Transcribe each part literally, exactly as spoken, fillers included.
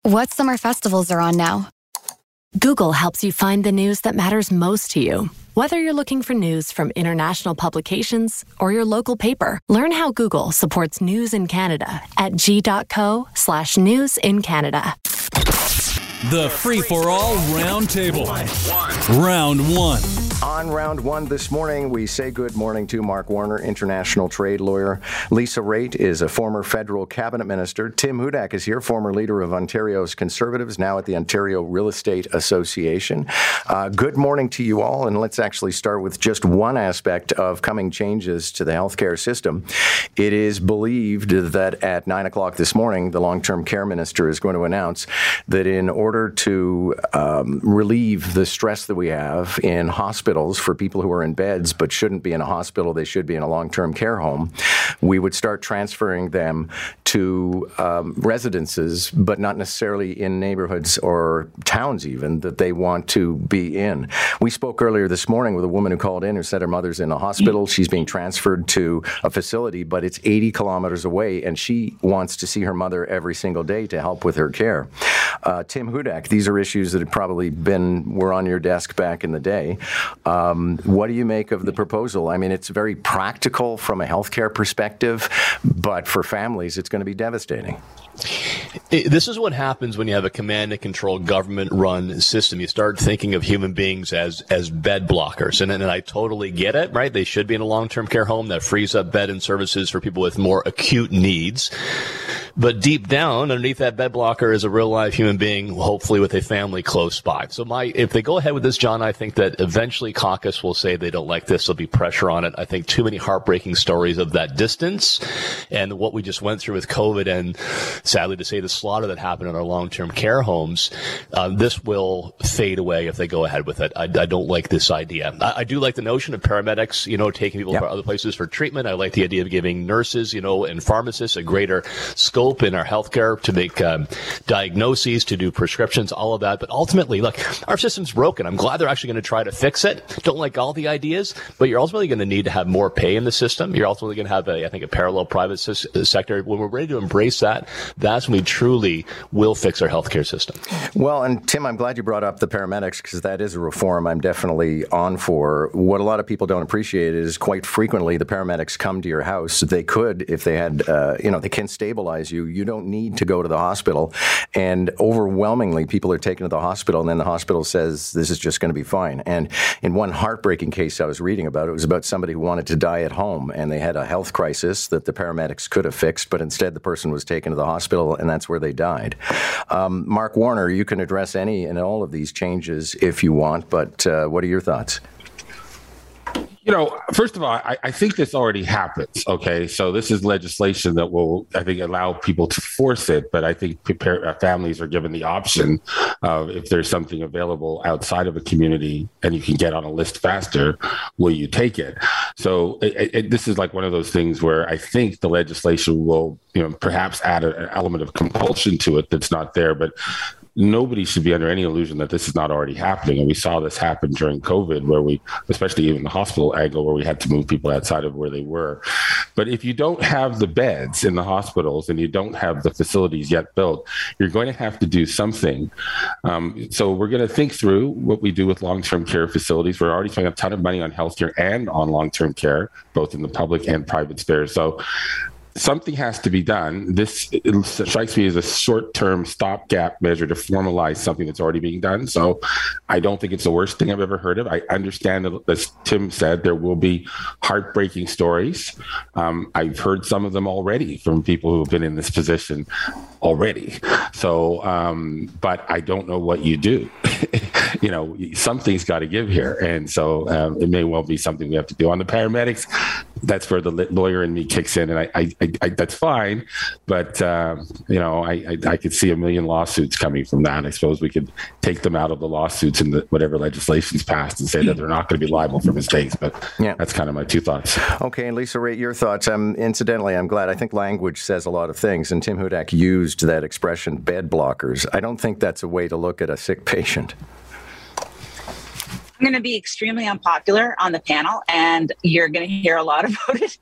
What summer festivals are on now? Google helps you find the news that matters most to you. Whether you're looking for news from international publications or your local paper, learn how Google supports news in Canada at g.co slash news in Canada. The free-for-all round table. Round one. On round one this morning, we say good morning to Mark Warner, international trade lawyer. Lisa Raitt is a former federal cabinet minister. Tim Hudak is here, former leader of Ontario's Conservatives, now at the Ontario Real Estate Association. Uh, good morning to you all, and let's actually start with just one aspect of coming changes to the healthcare system. It is believed that at nine o'clock this morning, the long-term care minister is going to announce that in order to um, relieve the stress that we have in hospitals for people who are in beds but shouldn't be in a hospital, they should be in a long-term care home, we would start transferring them to um, residences, but not necessarily in neighborhoods or towns even that they want to be in. We spoke earlier this morning with a woman who called in who said her mother's in a hospital. She's being transferred to a facility, but it's eighty kilometers away, and she wants to see her mother every single day to help with her care. Uh, Tim Hudak, these are issues that had probably been were on your desk back in the day. Um, what do you make of the proposal? I mean, it's very practical from a healthcare perspective, but for families, it's going to be devastating. This is what happens when you have a command and control government-run system. You start thinking of human beings as as bed blockers, and, and I totally get it, right? They should be in a long-term care home. That frees up bed and services for people with more acute needs. But deep down, underneath that bed blocker is a real-life human being, hopefully with a family close by. So my, if they go ahead with this, John, I think that eventually caucus will say they don't like this. There'll be pressure on it. I think too many heartbreaking stories of that distance and what we just went through with COVID and, sadly to say, the slaughter that happened in our long-term care homes. Uh, this will fade away if they go ahead with it. I, I don't like this idea. I, I do like the notion of paramedics, you know, taking people yep. to other places for treatment. I like the idea of giving nurses, you know, and pharmacists a greater scope in our healthcare to make um, diagnoses, to do prescriptions, all of that. But ultimately, look, our system's broken. I'm glad they're actually going to try to fix it. Don't like all the ideas, but you're ultimately going to need to have more pay in the system. You're ultimately going to have, a, I think, a parallel private s- sector. When we're ready to embrace that, that's when we truly will fix our healthcare system. Well, and Tim, I'm glad you brought up the paramedics because that is a reform I'm definitely on for. What a lot of people don't appreciate is quite frequently the paramedics come to your house. They could, if they had, uh, you know, they can stabilize you. You don't need to go to the hospital. And overwhelmingly, people are taken to the hospital, and then the hospital says, this is just going to be fine. And in one heartbreaking case I was reading about, it was about somebody who wanted to die at home, and they had a health crisis that the paramedics could have fixed, but instead the person was taken to the hospital, and that's where they died. Um, Mark Warner, you can address any and all of these changes if you want, but uh, what are your thoughts? You know, first of all, I, I think this already happens. Okay, so this is legislation that will, I think, allow people to force it. But I think prepare, uh, families are given the option of if there's something available outside of a community and you can get on a list faster, will you take it? So it, it, this is like one of those things where I think the legislation will, you know, perhaps add a, an element of compulsion to it that's not there, but nobody should be under any illusion that this is not already happening. And we saw this happen during COVID, where we, especially even the hospital angle, where we had to move people outside of where they were. But if you don't have the beds in the hospitals and you don't have the facilities yet built, you're going to have to do something. Um, so we're going to think through what we do with long-term care facilities. We're already spending a ton of money on healthcare and on long-term care, both in the public and private sphere. So something has to be done. This strikes me as a short-term stopgap measure to formalize something that's already being done. So I don't think it's the worst thing I've ever heard of. I understand that, as Tim said, there will be heartbreaking stories. Um, I've heard some of them already from people who have been in this position already. So, um, but I don't know what you do. You know, something's got to give here. And so um, it may well be something we have to do. On the paramedics, that's where the lawyer in me kicks in. And I, I, I, I that's fine. But, uh, you know, I, I, I could see a million lawsuits coming from that. I suppose we could take them out of the lawsuits and the, whatever legislation's passed and say that they're not going to be liable for mistakes. But yeah, that's kind of my two thoughts. Okay. And Lisa Raitt, your thoughts. Um, incidentally, I'm glad. I think language says a lot of things. And Tim Hudak used that expression, bed blockers. I don't think that's a way to look at a sick patient. I'm going to be extremely unpopular on the panel, and you're going to hear a lot about it.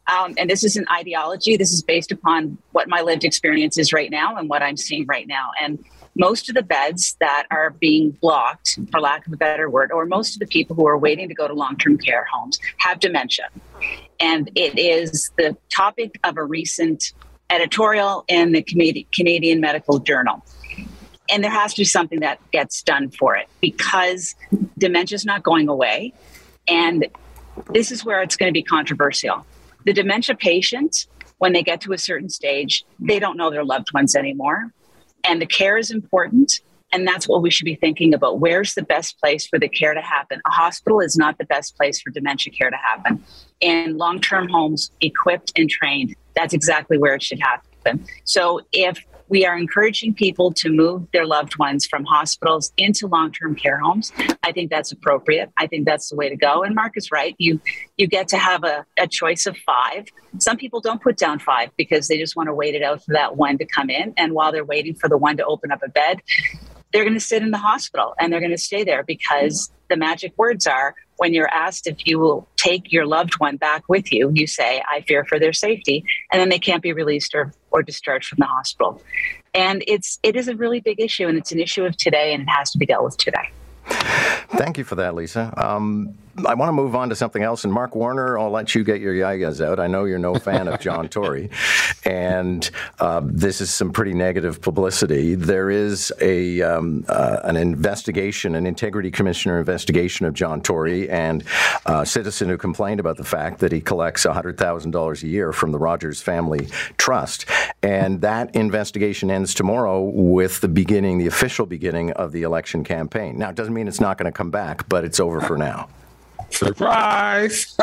um, and this isn't ideology. This is based upon what my lived experience is right now and what I'm seeing right now. And most of the beds that are being blocked, for lack of a better word, or most of the people who are waiting to go to long-term care homes have dementia. And it is the topic of a recent editorial in the Canadian Medical Journal. And there has to be something that gets done for it, because dementia is not going away. And this is where it's going to be controversial. The dementia patient, when they get to a certain stage, they don't know their loved ones anymore. And the care is important. And that's what we should be thinking about. Where's the best place for the care to happen? A hospital is not the best place for dementia care to happen. In long-term homes, equipped and trained, that's exactly where it should happen. So if we are encouraging people to move their loved ones from hospitals into long-term care homes, I think that's appropriate. I think that's the way to go. And Mark is right. You you get to have a, a choice of five. Some people don't put down five because they just want to wait it out for that one to come in. And while they're waiting for the one to open up a bed, they're going to sit in the hospital and they're going to stay there, because the magic words are, when you're asked if you will take your loved one back with you, you say, I fear for their safety, and then they can't be released or, or discharged from the hospital. And it's it is a really big issue, and it's an issue of today, and it has to be dealt with today. Thank you for that, Lisa. Um, I want to move on to something else. And Mark Warner, I'll let you get your yayas out. I know you're no fan of John Tory. And uh, this is some pretty negative publicity. There is a um, uh, an investigation, an Integrity Commissioner investigation of John Tory and a citizen who complained about the fact that he collects one hundred thousand dollars a year from the Rogers Family Trust. And that investigation ends tomorrow with the beginning, the official beginning of the election campaign. Now, it doesn't mean it's not going to come back, but it's over for now. Surprise!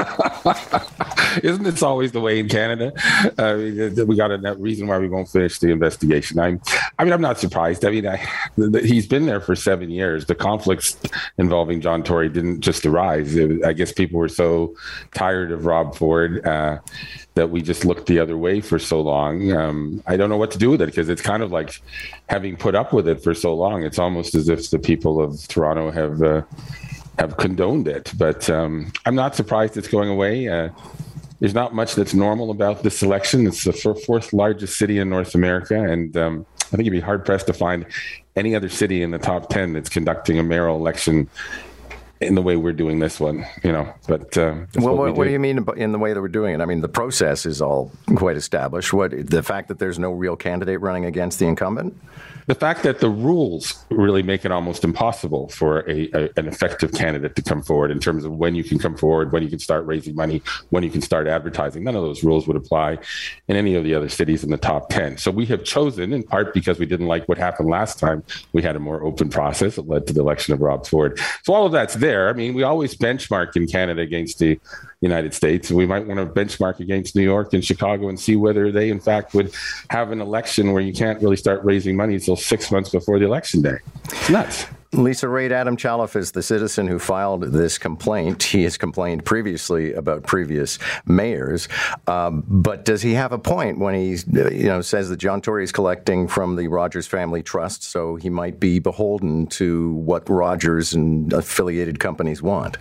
Isn't this always the way in Canada? Uh, we got a reason why we won't finish the investigation. I'm, I mean, I'm not surprised. I mean, I, he's been there for seven years. The conflicts involving John Tory didn't just arise. It, I guess people were so tired of Rob Ford uh, that we just looked the other way for so long. Um, I don't know what to do with it, because it's kind of like having put up with it for so long. It's almost as if the people of Toronto have uh, have condoned it. But um, I'm not surprised it's going away. Uh, there's not much that's normal about this election. It's the fourth largest city in North America, and um, I think you'd be hard-pressed to find any other city in the top ten that's conducting a mayoral election in the way we're doing this one, you know. But uh, well, what, what, we what do you mean in the way that we're doing it? I mean, the process is all quite established. What, the fact that there's no real candidate running against the incumbent? The fact that the rules really make it almost impossible for a, a an effective candidate to come forward in terms of when you can come forward, when you can start raising money, when you can start advertising. None of those rules would apply in any of the other cities in the top ten. So we have chosen, in part because we didn't like what happened last time, we had a more open process that led to the election of Rob Ford. So all of that's there. I mean, we always benchmark in Canada against the United States. We might want to benchmark against New York and Chicago and see whether they, in fact, would have an election where you can't really start raising money until six months before the election day. It's nuts. Lisa Raitt, Adam Chaloff is the citizen who filed this complaint. He has complained previously about previous mayors. Um, but does he have a point when he you know, says that John Tory is collecting from the Rogers Family Trust, so he might be beholden to what Rogers and affiliated companies want?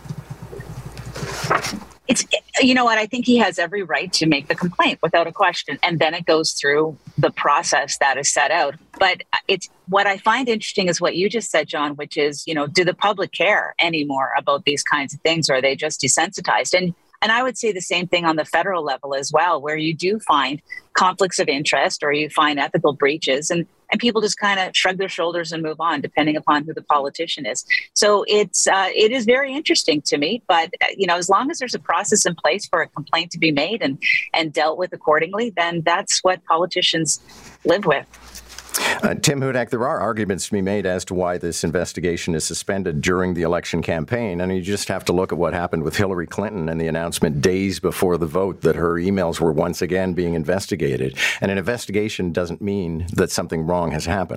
It's, you know what, I think he has every right to make the complaint without a question. And then it goes through the process that is set out. But it's what I find interesting is what you just said, John, which is, you know, do the public care anymore about these kinds of things, or are they just desensitized? And And I would say the same thing on the federal level as well, where you do find conflicts of interest or you find ethical breaches, and, and people just kind of shrug their shoulders and move on, depending upon who the politician is. So it's uh, it is very interesting to me. But, you know, as long as there's a process in place for a complaint to be made and, and dealt with accordingly, then that's what politicians live with. Uh, Tim Hudak, there are arguments to be made as to why this investigation is suspended during the election campaign. And you just have to look at what happened with Hillary Clinton and the announcement days before the vote that her emails were once again being investigated. And an investigation doesn't mean that something wrong has happened.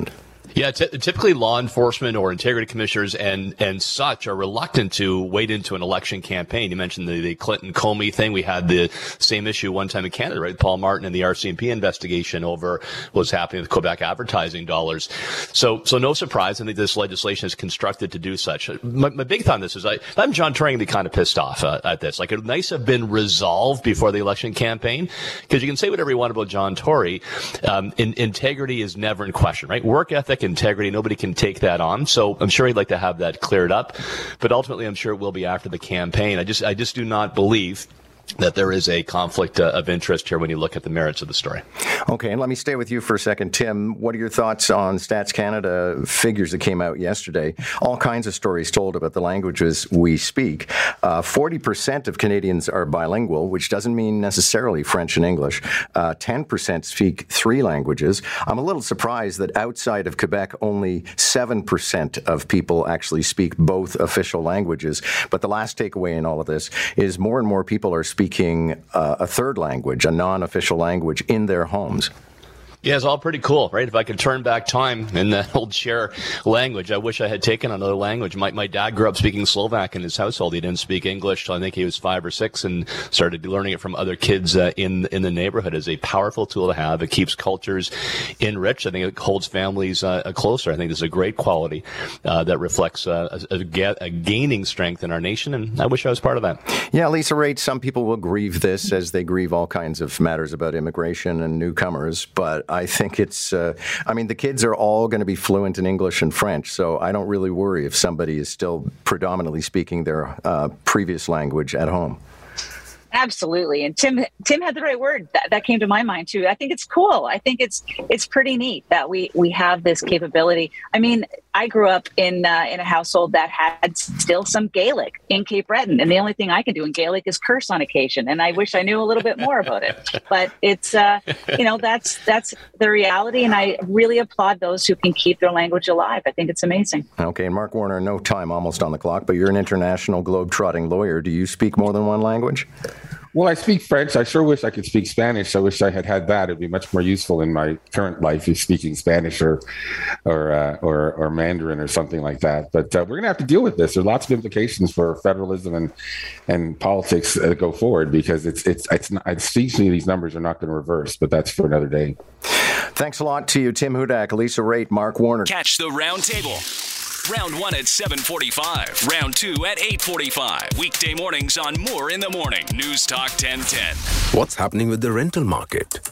Yeah, t- typically law enforcement or integrity commissioners and, and such are reluctant to wade into an election campaign. You mentioned the, the Clinton Comey thing. We had the same issue one time in Canada, right? Paul Martin and the R C M P investigation over what was happening with Quebec advertising dollars. So, so no surprise. I think this legislation is constructed to do such. My, my big thought on this is I, I'm John Tory be kind of pissed off uh, at this. Like, it would nice have been resolved before the election campaign, because you can say whatever you want about John Tory. Um, in, integrity is never in question, right? Work ethic, integrity, nobody can take that on. So I'm sure he'd like to have that cleared up, but ultimately I'm sure it will be after the campaign. I just, I just do not believe that there is a conflict uh, of interest here when you look at the merits of the story. Okay, and let me stay with you for a second. Tim, what are your thoughts on Stats Canada figures that came out yesterday? All kinds of stories told about the languages we speak. Uh, forty percent of Canadians are bilingual, which doesn't mean necessarily French and English. Uh, ten percent speak three languages. I'm a little surprised that outside of Quebec, only seven percent of people actually speak both official languages. But the last takeaway in all of this is more and more people are speaking speaking uh, a third language, a non-official language, in their homes. Yeah, it's all pretty cool, right? If I could turn back time in the old share language, I wish I had taken another language. My my dad grew up speaking Slovak in his household. He didn't speak English till I think he was five or six, and started learning it from other kids uh, in in the neighborhood. It's a powerful tool to have. It keeps cultures enriched. I think it holds families uh, closer. I think this is a great quality uh, that reflects uh, a, a, a gaining strength in our nation, and I wish I was part of that. Yeah, Lisa Raitt, some people will grieve this as they grieve all kinds of matters about immigration and newcomers, but I think it's, uh, I mean, the kids are all going to be fluent in English and French, so I don't really worry if somebody is still predominantly speaking their uh, previous language at home. Absolutely. And Tim Tim had the right word. That, that came to my mind, too. I think it's cool. I think it's it's pretty neat that we, we have this capability. I mean, I grew up in uh, in a household that had still some Gaelic in Cape Breton. And the only thing I can do in Gaelic is curse on occasion. And I wish I knew a little bit more about it. But it's, uh, you know, that's that's the reality. And I really applaud those who can keep their language alive. I think it's amazing. Okay. And Mark Warner, no time almost on the clock, but you're an international globe-trotting lawyer. Do you speak more than one language? Well, I speak French. I sure wish I could speak Spanish. I wish I had had that. It'd be much more useful in my current life, if speaking Spanish or or uh, or, or Mandarin or something like that. But uh, we're going to have to deal with this. There are lots of implications for federalism and and politics uh, go forward, because it's it's it's not, it seems to me these numbers are not going to reverse. But that's for another day. Thanks a lot to you, Tim Hudak, Lisa Raitt, Mark Warner. Catch the round table. Round one at seven forty-five. Round two at eight forty-five. Weekday mornings on More in the Morning. News Talk ten ten. What's happening with the rental market?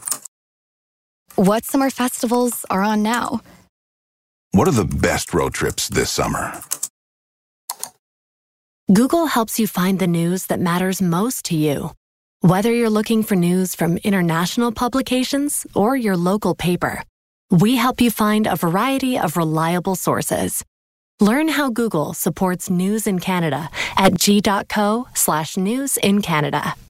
What summer festivals are on now? What are the best road trips this summer? Google helps you find the news that matters most to you. Whether you're looking for news from international publications or your local paper, we help you find a variety of reliable sources. Learn how Google supports news in Canada at g.co slash news in Canada.